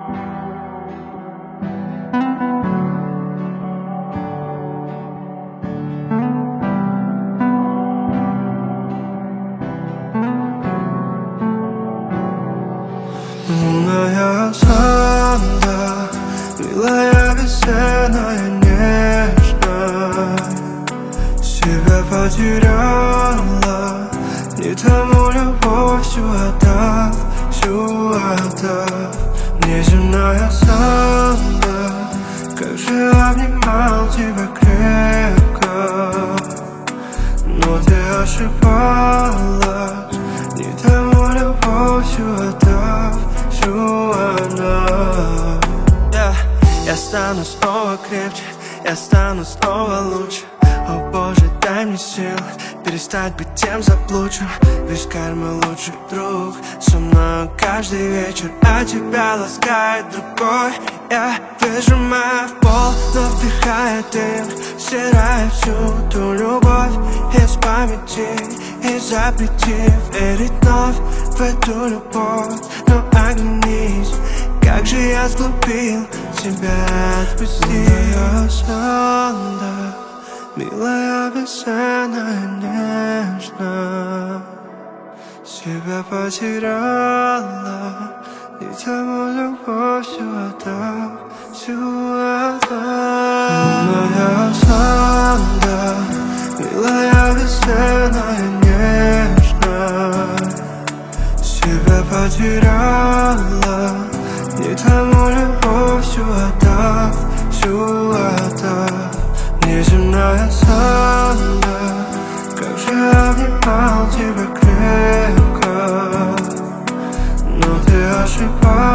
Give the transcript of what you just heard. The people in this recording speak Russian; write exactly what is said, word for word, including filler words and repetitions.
Лунная сонда, милая весенняя нежная, себя потеряла, не тому любовь всю отдав, всю отдав. Неземная сонда, как же обнимал тебя крепко, но ты ошибалась, не тому любовь всю отдав, всю отдав. Yeah. Я стану снова крепче, я стану снова лучше. О Боже, дай мне сил перестать быть тем заблудшим. Ведь мой лучший друг со мной каждый вечер, а тебя ласкает другой. Я выжимаю в пол, но вдыхая дым, стирая всю ту любовь из памяти и запрети верить вновь в эту любовь. Но оглянись, как же я сглупил тебя отпустить. Моя сонда, милая, бесценная, нежная, себя потеряла, не тому любовь всю отдав, всю отдав. Моя сонда, милая, бесценная, нежная, себя потеряла, не тому любовь всю отдав, всю отдав. Неземная сонда, как же обнимал тебя крепко, но ты ошибалась.